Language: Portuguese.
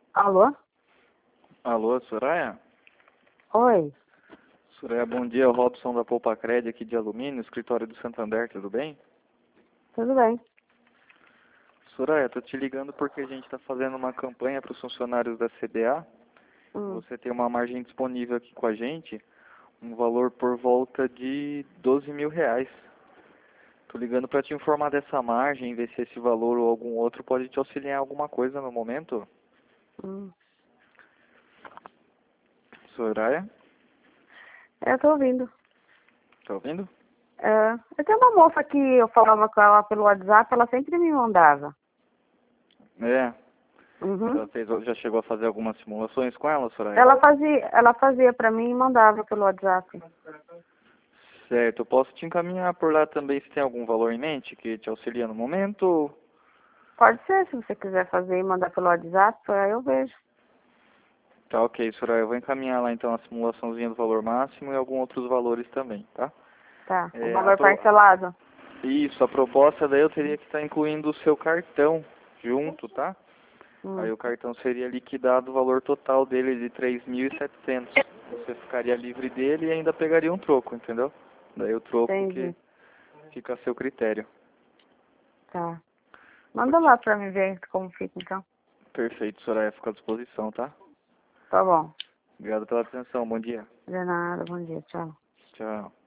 Alô? Alô, Soraya? Oi, Soraya, bom dia. O Robson da Poupa Cred aqui de Alumínio, escritório do Santander, tudo bem? tudo bem? Soraya, tô te ligando porque a gente está fazendo uma campanha para os funcionários da CBA. Hum, Você tem uma margem disponível aqui com a gente, um valor por volta de R$ 12.000. Tô ligando para te informar dessa margem, ver se esse valor ou algum outro pode te auxiliar em alguma coisa no momento. hum. Soraya, Eu tô ouvindo. tá ouvindo? Eu tenho uma moça que eu falava com ela pelo WhatsApp, ela sempre me mandava. É, Uhum. já chegou a fazer algumas simulações com ela, Soraya? Ela fazia pra mim e mandava pelo WhatsApp. Certo, eu posso te encaminhar por lá também se tem algum valor em mente que te auxilia no momento? Pode ser, se você quiser fazer e mandar pelo WhatsApp, aí eu vejo. Tá, ok, Soraya, eu vou encaminhar lá então a simulaçãozinha do valor máximo e alguns outros valores também, tá? Tá. O É, valor parcelado? Isso, a proposta daí eu teria que estar incluindo o seu cartão junto, tá? Aí Hum, o cartão seria liquidado o valor total dele de 3.700. Você ficaria livre dele e ainda pegaria um troco, entendeu? Daí o troco que entendi. fica a seu critério. Tá. Manda lá pra mim ver como fica, então. Perfeito, Soraya, fica à disposição, tá? Tá bom. Obrigado pela atenção, bom dia. De nada, bom dia, tchau. Tchau.